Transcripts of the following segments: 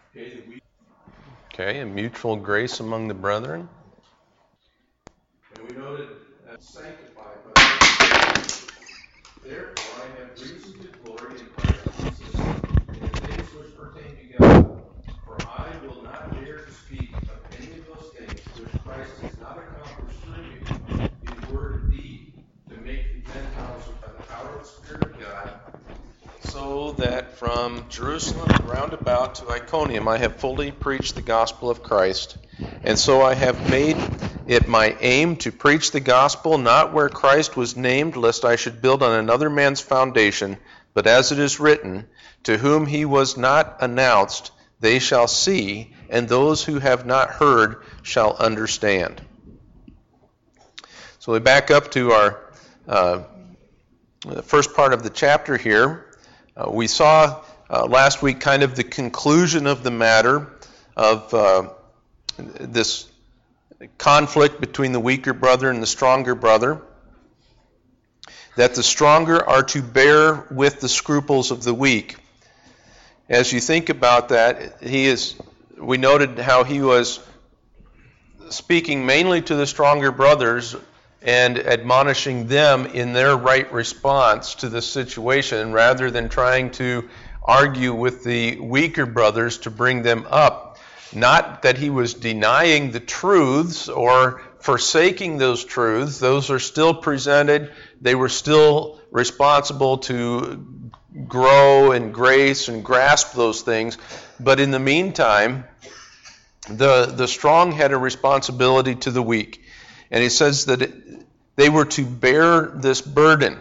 Okay, a mutual grace among the brethren. And we noted sanctified by the Spirit. Therefore I have reason to glory in Christ Jesus in the things which pertain to God. For I will not dare to speak of any of those things which Christ has not accomplished through me, in word and deed, to make the Gentiles by the power of the Spirit of God. So that from Jerusalem round about to Iconium I have fully preached the gospel of Christ, and so I have made it my aim to preach the gospel not where Christ was named, lest I should build on another man's foundation, but as it is written, to whom he was not announced, they shall see, and those who have not heard shall understand. So we back up to our first part of the chapter here. We saw last week kind of the conclusion of the matter of this conflict between the weaker brother and the stronger brother, that the stronger are to bear with the scruples of the weak. As you think about that, we noted how he was speaking mainly to the stronger brothers and admonishing them in their right response to the situation, rather than trying to argue with the weaker brothers to bring them up. Not that he was denying the truths or forsaking those truths. Those are still presented. They were still responsible to grow in grace and grasp those things. But in the meantime, the strong had a responsibility to the weak. And he says that they were to bear this burden,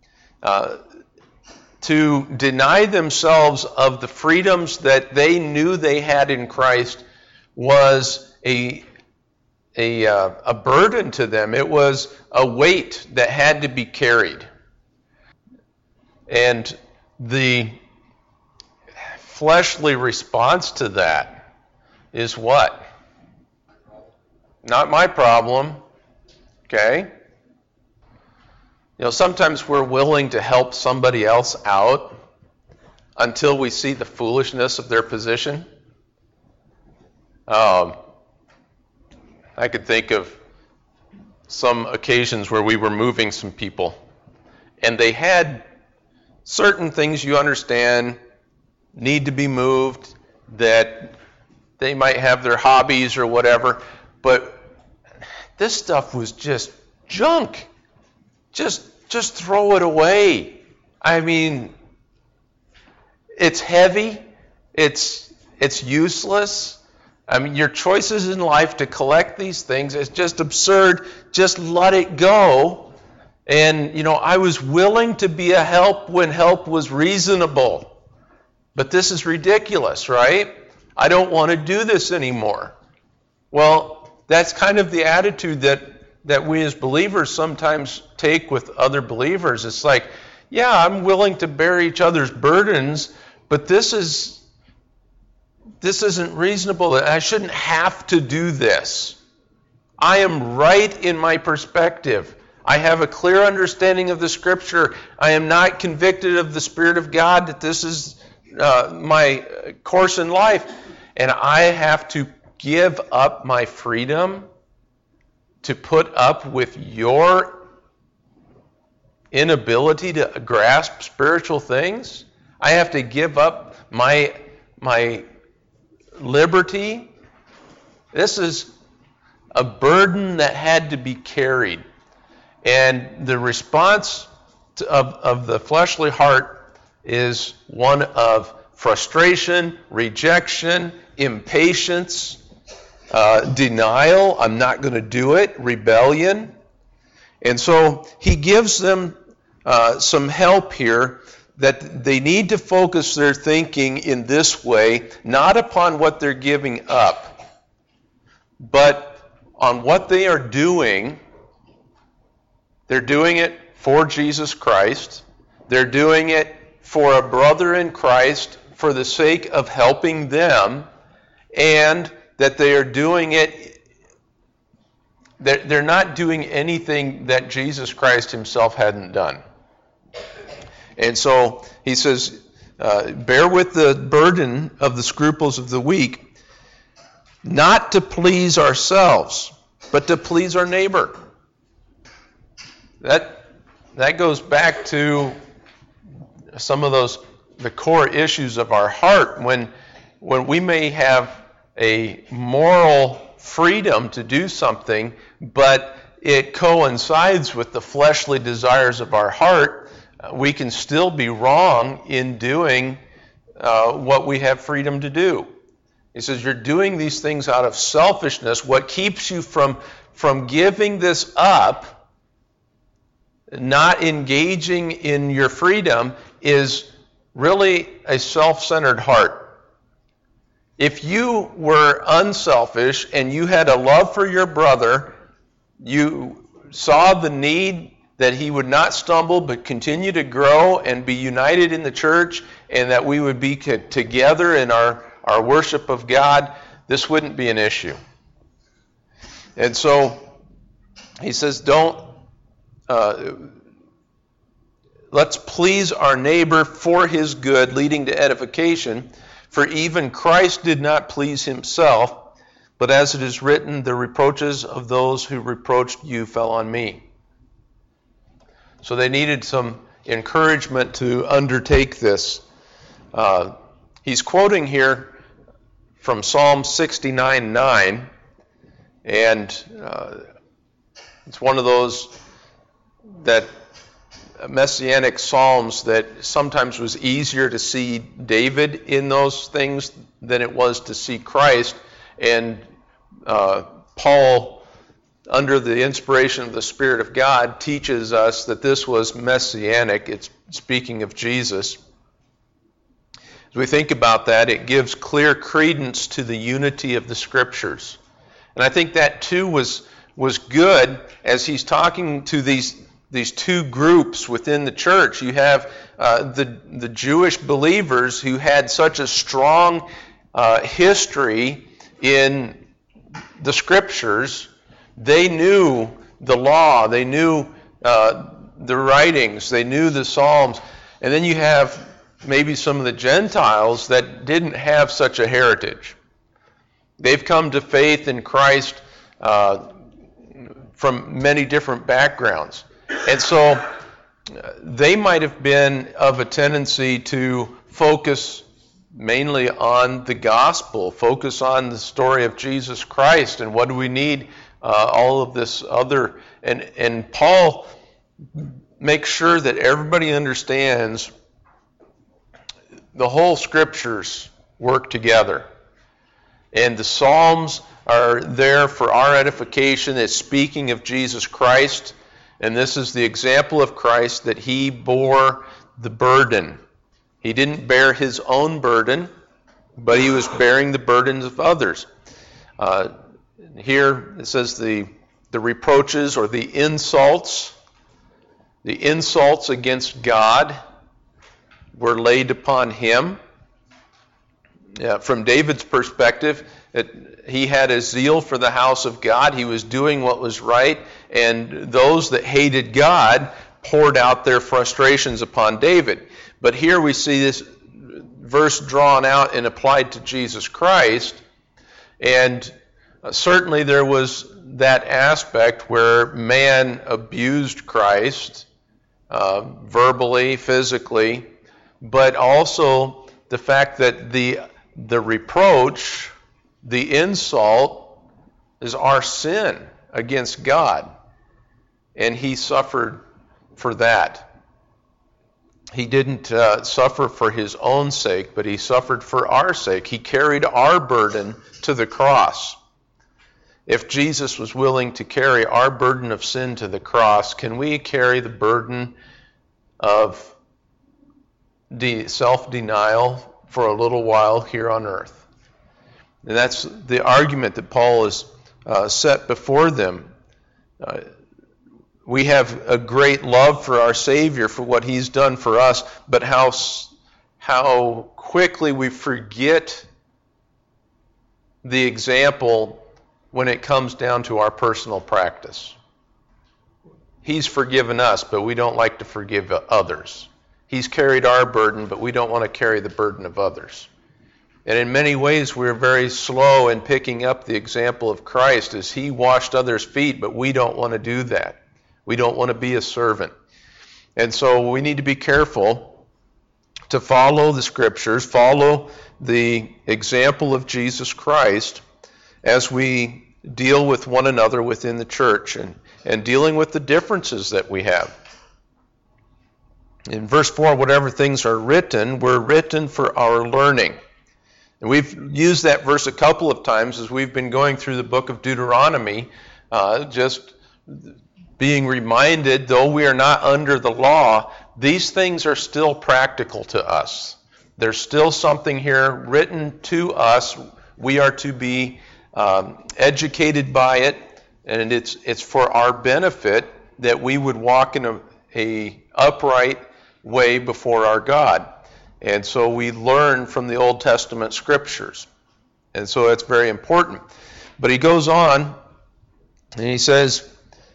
to deny themselves of the freedoms that they knew they had in Christ was a burden to them. It was a weight that had to be carried. And the fleshly response to that is what? Not my problem. Okay? Sometimes we're willing to help somebody else out until we see the foolishness of their position. I could think of some occasions where we were moving some people, and they had certain things, you understand, need to be moved, that they might have their hobbies or whatever, but this stuff was just junk. Just throw it away. I mean, it's heavy. It's useless. I mean, your choices in life to collect these things is just absurd. Just let it go. And, I was willing to be a help when help was reasonable. But this is ridiculous, right? I don't want to do this anymore. Well, that's kind of the attitude that we as believers sometimes take with other believers. It's like, yeah, I'm willing to bear each other's burdens, but this isn't reasonable. I shouldn't have to do this. I am right in my perspective. I have a clear understanding of the Scripture. I am not convicted of the Spirit of God that this is my course in life. And I have to give up my freedom to put up with your inability to grasp spiritual things. I have to give up my liberty. This is a burden that had to be carried. And the response of the fleshly heart is one of frustration, rejection, impatience, denial. I'm not going to do it. Rebellion. And so he gives them some help here, that they need to focus their thinking in this way, not upon what they're giving up, but on what they are doing. They're doing it for Jesus Christ. They're doing it for a brother in Christ for the sake of helping them, and that they are doing it, they're not doing anything that Jesus Christ himself hadn't done. And so he says, bear with the burden of the scruples of the weak, not to please ourselves, but to please our neighbor. That goes back to some of the core issues of our heart, when we may have a moral freedom to do something, but it coincides with the fleshly desires of our heart, we can still be wrong in doing what we have freedom to do. He says, you're doing these things out of selfishness. What keeps you from giving this up, not engaging in your freedom, is really a self-centered heart. If you were unselfish and you had a love for your brother, you saw the need that he would not stumble but continue to grow and be united in the church, and that we would be together in our worship of God, this wouldn't be an issue. And so he says, let's please our neighbor for his good, leading to edification. For even Christ did not please himself, but as it is written, the reproaches of those who reproached you fell on me. So they needed some encouragement to undertake this. He's quoting here from Psalm 69:9, and it's one of those that messianic psalms that sometimes was easier to see David in those things than it was to see Christ. And Paul, under the inspiration of the Spirit of God, teaches us that this was messianic. It's speaking of Jesus. As we think about that, it gives clear credence to the unity of the Scriptures. And I think that too was good as he's talking to these two groups within the church. You have the Jewish believers who had such a strong history in the Scriptures. They knew the law, they knew the writings, they knew the Psalms. And then you have maybe some of the Gentiles that didn't have such a heritage. They've come to faith in Christ from many different backgrounds. And so they might have been of a tendency to focus mainly on the gospel, focus on the story of Jesus Christ, and what do we need all of this other. And Paul makes sure that everybody understands the whole Scriptures work together. And the Psalms are there for our edification. It's speaking of Jesus Christ. And this is the example of Christ, that he bore the burden. He didn't bear his own burden, but he was bearing the burdens of others. Here it says the reproaches or the insults against God were laid upon him. From David's perspective, he had a zeal for the house of God. He was doing what was right, and those that hated God poured out their frustrations upon David. But here we see this verse drawn out and applied to Jesus Christ, and certainly there was that aspect where man abused Christ verbally, physically, but also the fact that the reproach, the insult, is our sin against God. And he suffered for that. He didn't suffer for his own sake, but he suffered for our sake. He carried our burden to the cross. If Jesus was willing to carry our burden of sin to the cross, can we carry the burden of self-denial for a little while here on earth? And that's the argument that Paul has set before them. We have a great love for our Savior, for what he's done for us, but how quickly we forget the example when it comes down to our personal practice. He's forgiven us, but we don't like to forgive others. He's carried our burden, but we don't want to carry the burden of others. And in many ways, we're very slow in picking up the example of Christ as he washed others' feet, but we don't want to do that. We don't want to be a servant. And so we need to be careful to follow the Scriptures, follow the example of Jesus Christ as we deal with one another within the church and dealing with the differences that we have. In verse 4, whatever things are written, were written for our learning. And we've used that verse a couple of times as we've been going through the book of Deuteronomy, just being reminded, though we are not under the law, these things are still practical to us. There's still something here written to us. We are to be educated by it, and it's for our benefit that we would walk in a upright way before our God. And so we learn from the Old Testament Scriptures. And so that's very important. But he goes on, and he says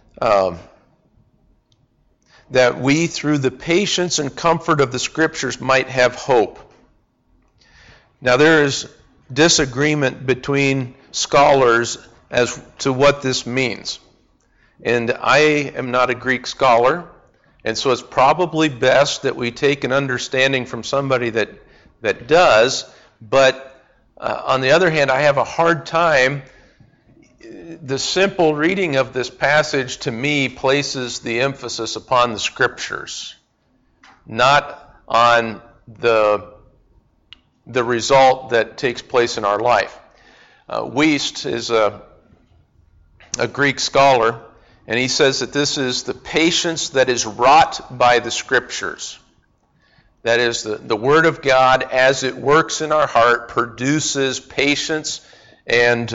that we, through the patience and comfort of the Scriptures, might have hope. Now there is disagreement between scholars as to what this means. And I am not a Greek scholar, and so it's probably best that we take an understanding from somebody that does, but on the other hand, I have a hard time. The simple reading of this passage to me places the emphasis upon the Scriptures, not on the result that takes place in our life. Wuest is a Greek scholar, and he says that this is the patience that is wrought by the Scriptures. That is, the Word of God, as it works in our heart, produces patience and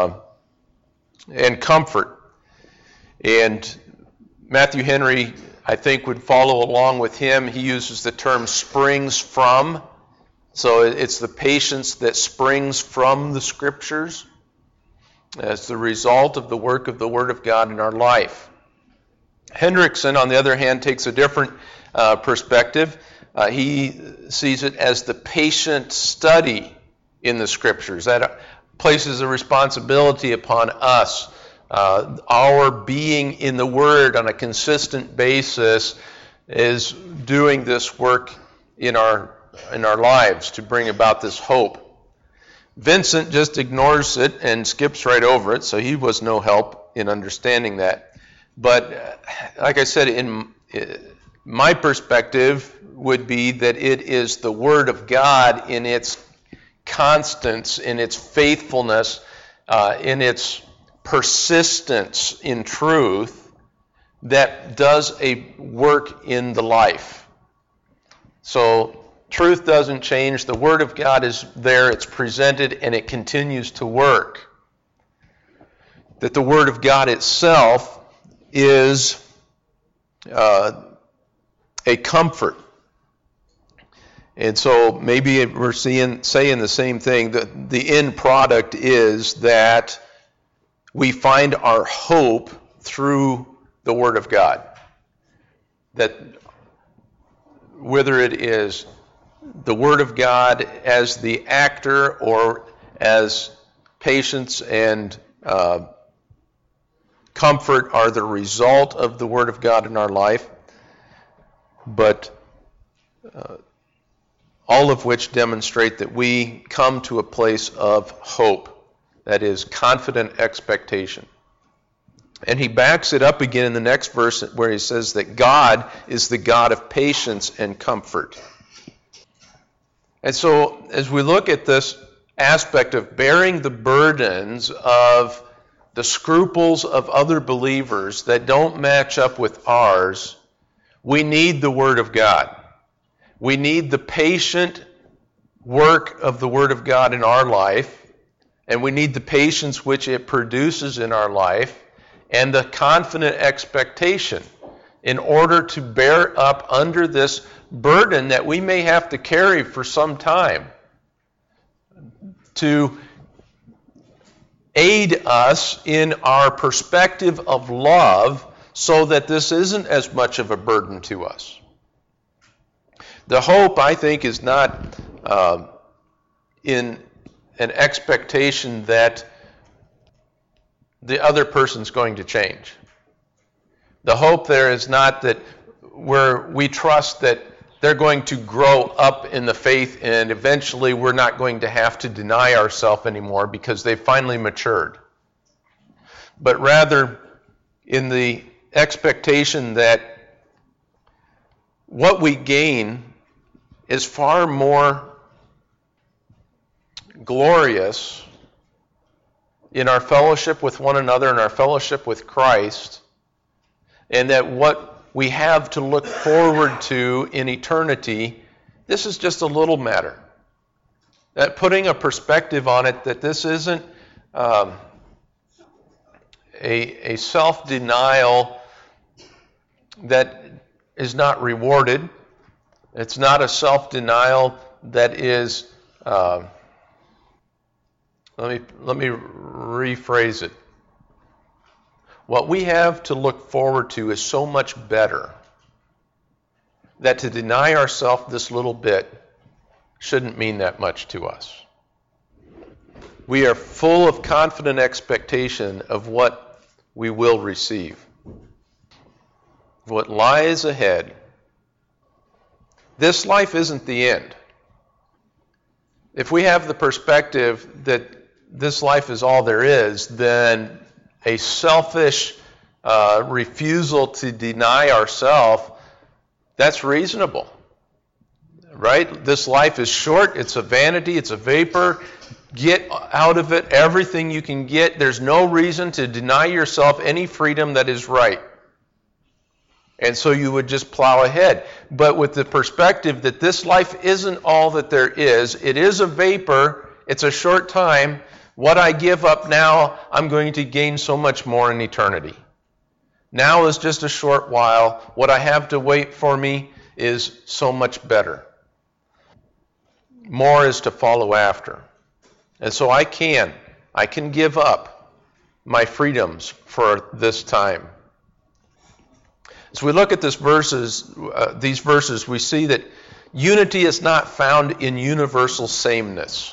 comfort. And Matthew Henry, I think, would follow along with him. He uses the term springs from. So it's the patience that springs from the Scriptures as the result of the work of the Word of God in our life. Hendrickson, on the other hand, takes a different perspective. He sees it as the patient study in the Scriptures. That places a responsibility upon us. Our being in the Word on a consistent basis is doing this work in our lives to bring about this hope. Vincent just ignores it and skips right over it, so he was no help in understanding that. But like I said, in my perspective would be that it is the Word of God in its constance, in its faithfulness, in its persistence in truth that does a work in the life. So truth doesn't change. The Word of God is there. It's presented, and it continues to work. That the Word of God itself is a comfort. And so maybe we're saying the same thing. That the end product is that we find our hope through the Word of God. That whether it is the Word of God as the actor or as patience and comfort are the result of the Word of God in our life, but all of which demonstrate that we come to a place of hope, that is, confident expectation. And he backs it up again in the next verse where he says that God is the God of patience and comfort. And so as we look at this aspect of bearing the burdens of the scruples of other believers that don't match up with ours, we need the Word of God. We need the patient work of the Word of God in our life, and we need the patience which it produces in our life, and the confident expectation in order to bear up under this burden that we may have to carry for some time to aid us in our perspective of love so that this isn't as much of a burden to us. The hope, I think, is not in an expectation that the other person's going to change. The hope there is not that we trust that they're going to grow up in the faith and eventually we're not going to have to deny ourselves anymore because they've finally matured. But rather in the expectation that what we gain is far more glorious in our fellowship with one another and our fellowship with Christ, and that what we have to look forward to in eternity, this is just a little matter. That putting a perspective on it, that this isn't a self-denial that is not rewarded. It's not a self-denial that is, let me rephrase it. What we have to look forward to is so much better that to deny ourselves this little bit shouldn't mean that much to us. We are full of confident expectation of what we will receive, what lies ahead. This life isn't the end. If we have the perspective that this life is all there is, then a selfish refusal to deny ourselves, that's reasonable, right? This life is short, it's a vanity, it's a vapor. Get out of it everything you can get. There's no reason to deny yourself any freedom that is right. And so you would just plow ahead. But with the perspective that this life isn't all that there is, it is a vapor, it's a short time. What I give up now, I'm going to gain so much more in eternity. Now is just a short while. What I have to wait for me is so much better. More is to follow after. And so I can give up my freedoms for this time. As we look at these verses, we see that unity is not found in universal sameness.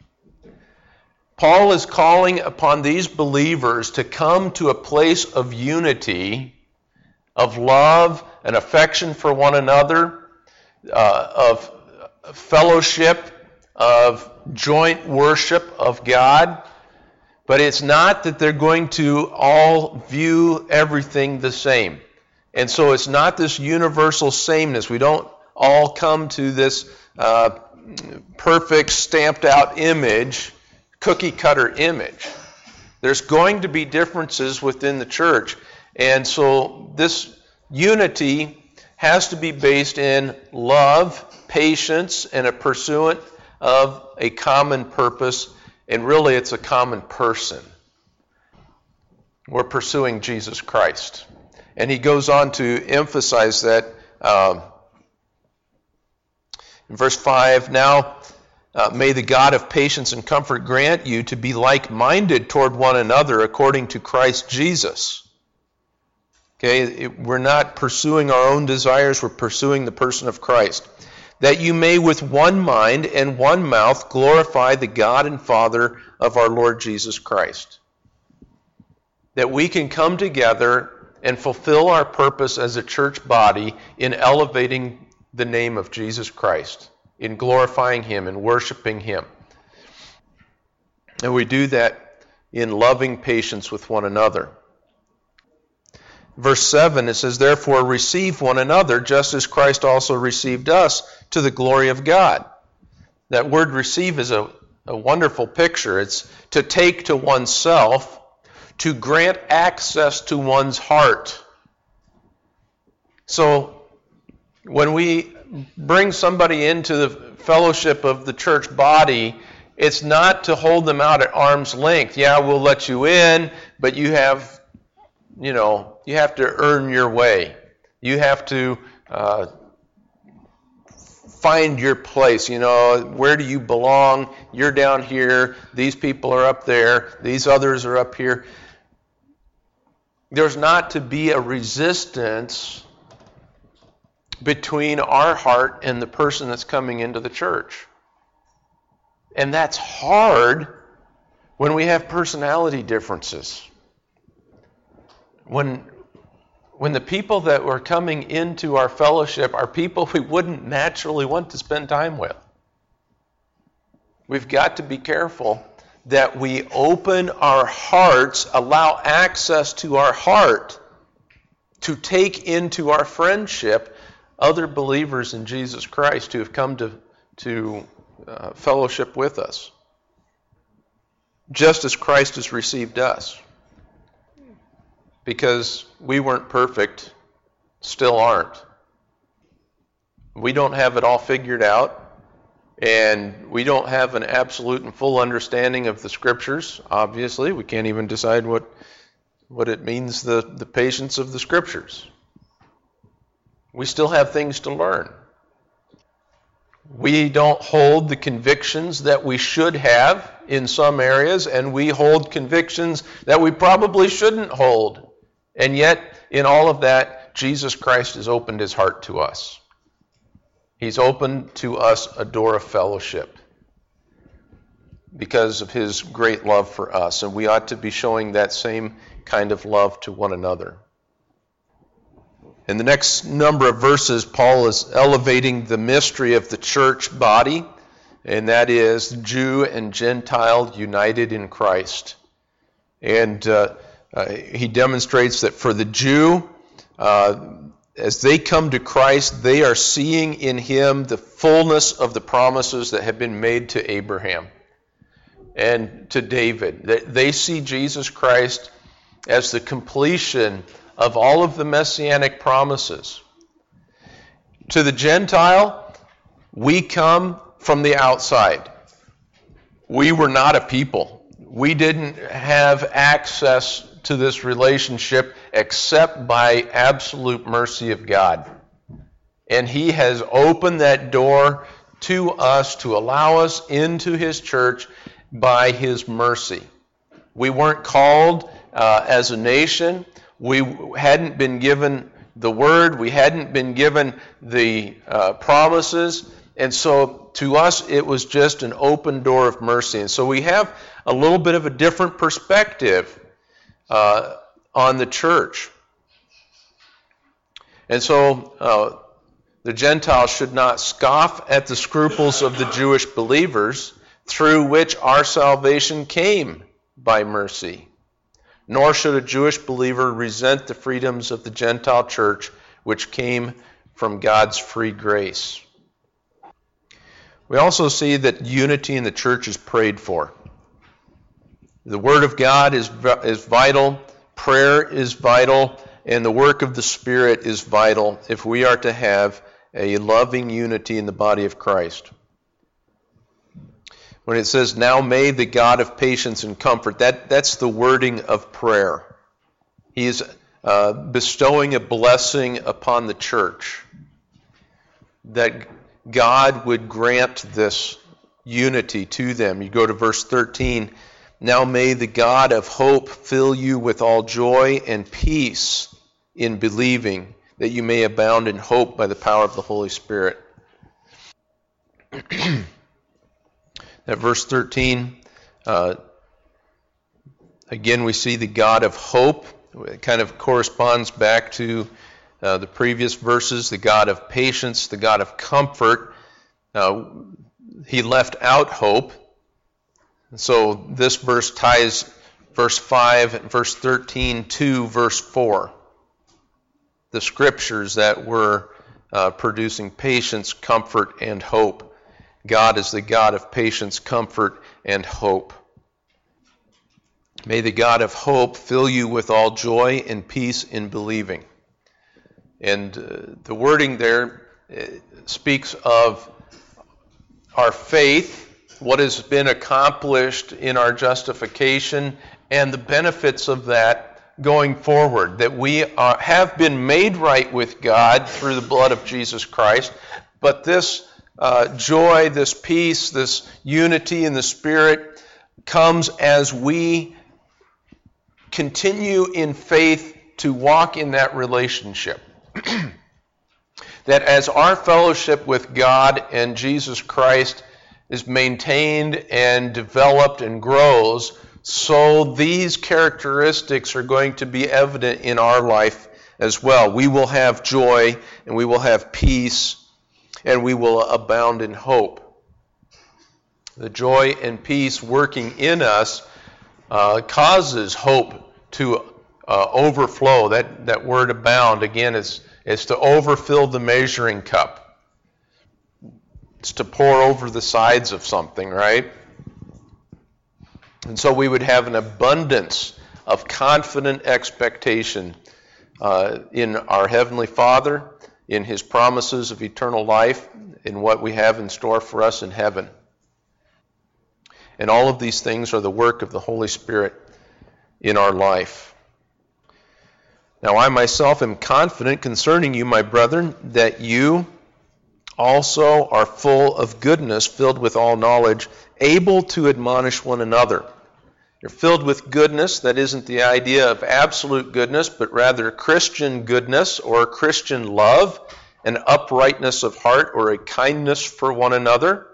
Paul is calling upon these believers to come to a place of unity, of love and affection for one another, of fellowship, of joint worship of God. But it's not that they're going to all view everything the same. And so it's not this universal sameness. We don't all come to this perfect stamped out image, cookie cutter image. There's going to be differences within the church. And so this unity has to be based in love, patience, and a pursuit of a common purpose. And really it's a common person. We're pursuing Jesus Christ. And he goes on to emphasize that in verse 5, now may the God of patience and comfort grant you to be like-minded toward one another according to Christ Jesus. Okay, we're not pursuing our own desires, we're pursuing the person of Christ. That you may with one mind and one mouth glorify the God and Father of our Lord Jesus Christ. That we can come together and fulfill our purpose as a church body in elevating the name of Jesus Christ, in glorifying Him and worshiping Him. And we do that in loving patience with one another. Verse 7, it says, therefore receive one another, just as Christ also received us, to the glory of God. That word receive is a wonderful picture. It's to take to oneself, to grant access to one's heart. So when we bring somebody into the fellowship of the church body, it's not to hold them out at arm's length. Yeah, we'll let you in, but you have to earn your way. You have to find your place. Where do you belong? You're down here. These people are up there. These others are up here. There's not to be a resistance between our heart and the person that's coming into the church. And that's hard when we have personality differences. When the people that were coming into our fellowship are people we wouldn't naturally want to spend time with. We've got to be careful that we open our hearts, allow access to our heart to take into our friendship other believers in Jesus Christ who have come to fellowship with us, just as Christ has received us. Because we weren't perfect, still aren't. We don't have it all figured out, and we don't have an absolute and full understanding of the Scriptures, obviously. We can't even decide what it means, the patience of the Scriptures. We still have things to learn. We don't hold the convictions that we should have in some areas, and we hold convictions that we probably shouldn't hold. And yet, in all of that, Jesus Christ has opened his heart to us. He's opened to us a door of fellowship because of his great love for us, and we ought to be showing that same kind of love to one another. In the next number of verses, Paul is elevating the mystery of the church body, and that is Jew and Gentile united in Christ. And he demonstrates that for the Jew, as they come to Christ, they are seeing in him the fullness of the promises that have been made to Abraham and to David. They see Jesus Christ as the completion of all of the messianic promises. To the Gentile, we come from the outside. We were not a people. We didn't have access to this relationship except by absolute mercy of God. And he has opened that door to us to allow us into his church by his mercy. We weren't called as a nation. We hadn't been given the word. We hadn't been given the promises. And so to us, it was just an open door of mercy. And so we have a little bit of a different perspective on the church. And so the Gentiles should not scoff at the scruples of the Jewish believers through which our salvation came by mercy. Nor should a Jewish believer resent the freedoms of the Gentile church which came from God's free grace. We also see that unity in the church is prayed for. The Word of God is vital, prayer is vital, and the work of the Spirit is vital if we are to have a loving unity in the body of Christ. When it says, now may the God of patience and comfort, that's the wording of prayer. He is bestowing a blessing upon the church, that God would grant this unity to them. You go to verse 13, now may the God of hope fill you with all joy and peace in believing, that you may abound in hope by the power of the Holy Spirit. That verse 13, again we see the God of hope. It kind of corresponds back to the previous verses, the God of patience, the God of comfort. He left out hope. So this verse ties verse 5 and verse 13 to verse 4. The scriptures that were producing patience, comfort, and hope. God is the God of patience, comfort, and hope. May the God of hope fill you with all joy and peace in believing. And the wording there speaks of our faith, what has been accomplished in our justification, and the benefits of that going forward, that we have been made right with God through the blood of Jesus Christ, but this joy, this peace, this unity in the Spirit comes as we continue in faith to walk in that relationship. that as our fellowship with God and Jesus Christ is maintained and developed and grows, so these characteristics are going to be evident in our life as well. We will have joy, and we will have peace, and we will abound in hope. The joy and peace working in us causes hope to overflow. That word abound, again, is to overfill the measuring cup. It's to pour over the sides of something, right? And so we would have an abundance of confident expectation in our Heavenly Father, in His promises of eternal life, in what we have in store for us in heaven. And all of these things are the work of the Holy Spirit in our life. Now I myself am confident concerning you, my brethren, that you also are full of goodness, filled with all knowledge, able to admonish one another. You're filled with goodness. That isn't the idea of absolute goodness, but rather Christian goodness or Christian love, an uprightness of heart or a kindness for one another.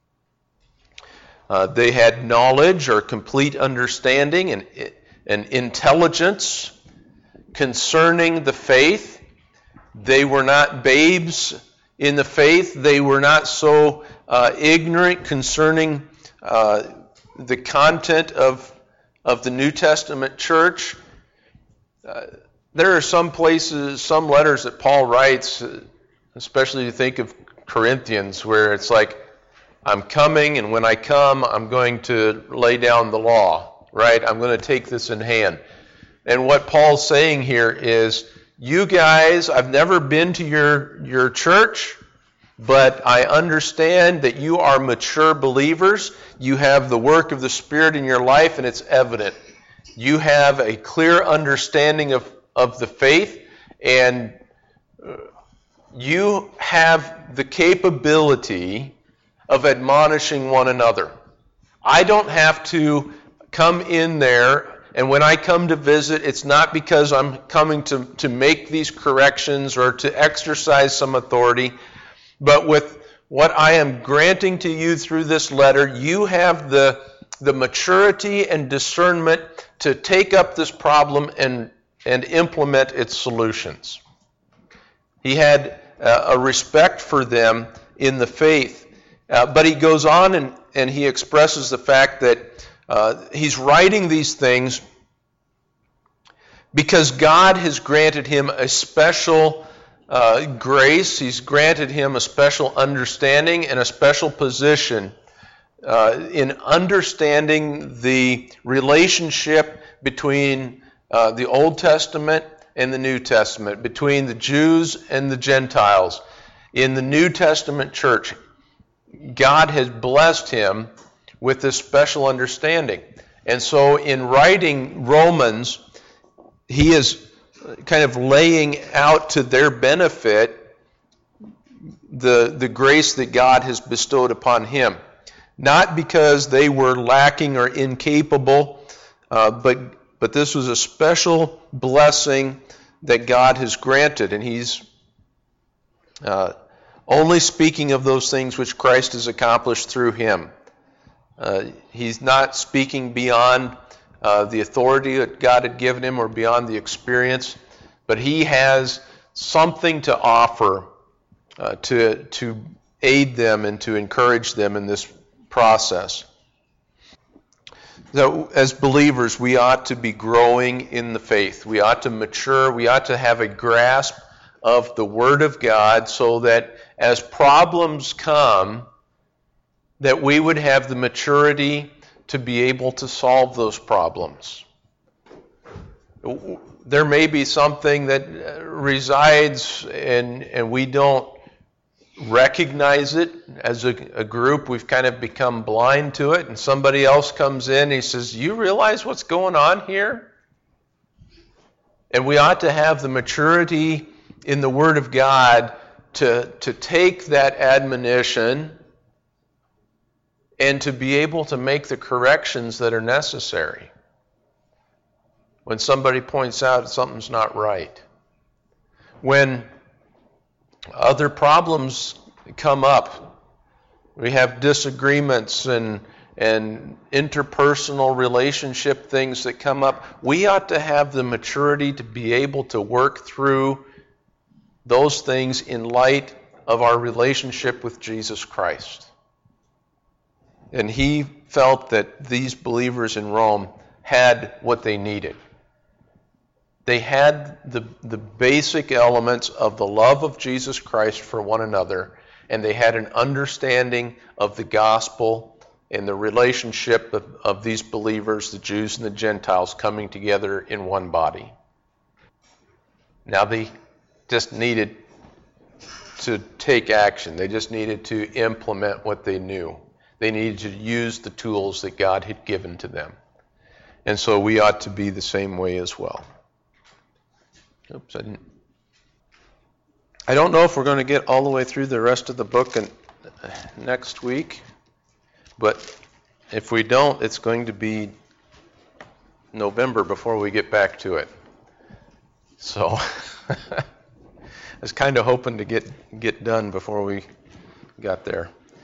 They had knowledge or complete understanding and intelligence concerning the faith. They were not babes in the faith. They were not so ignorant concerning the content of the New Testament church. There are some places, some letters that Paul writes, especially you think of Corinthians, where it's like, I'm coming, and when I come, I'm going to lay down the law, right? I'm going to take this in hand. And what Paul's saying here is, you guys, I've never been to your church, but I understand that you are mature believers. You have the work of the Spirit in your life, and it's evident. You have a clear understanding of the faith, and you have the capability of admonishing one another. I don't have to come in there, and when I come to visit, it's not because I'm coming to make these corrections or to exercise some authority, but with what I am granting to you through this letter, you have the maturity and discernment to take up this problem and implement its solutions. He had a respect for them in the faith. But he goes on and he expresses the fact that he's writing these things because God has granted him a special grace. He's granted him a special understanding and a special position in understanding the relationship between the Old Testament and the New Testament, between the Jews and the Gentiles. In the New Testament church, God has blessed him with this special understanding. And so in writing Romans, he is kind of laying out to their benefit the grace that God has bestowed upon him. Not because they were lacking or incapable, but this was a special blessing that God has granted. And he's only speaking of those things which Christ has accomplished through him. He's not speaking beyond the authority that God had given him or beyond the experience, but he has something to offer to aid them and to encourage them in this process. So, as believers, we ought to be growing in the faith. We ought to mature. We ought to have a grasp of the Word of God so that as problems come, that we would have the maturity to be able to solve those problems. There may be something that resides and we don't recognize it as a group. We've kind of become blind to it, and somebody else comes in and he says, "You realize what's going on here?" And we ought to have the maturity in the Word of God to take that admonition and to be able to make the corrections that are necessary when somebody points out something's not right. When Other problems come up. We have disagreements and interpersonal relationship things that come up. We ought to have the maturity to be able to work through those things in light of our relationship with Jesus Christ. And he felt that these believers in Rome had what they needed. They had the basic elements of the love of Jesus Christ for one another, and they had an understanding of the gospel and the relationship of these believers, the Jews and the Gentiles, coming together in one body. Now they just needed to take action. They just needed to implement what they knew. They needed to use the tools that God had given to them. And so we ought to be the same way as well. Oops, I don't know if we're going to get all the way through the rest of the book next week, but if we don't, it's going to be November before we get back to it. So I was kind of hoping to get done before we got there.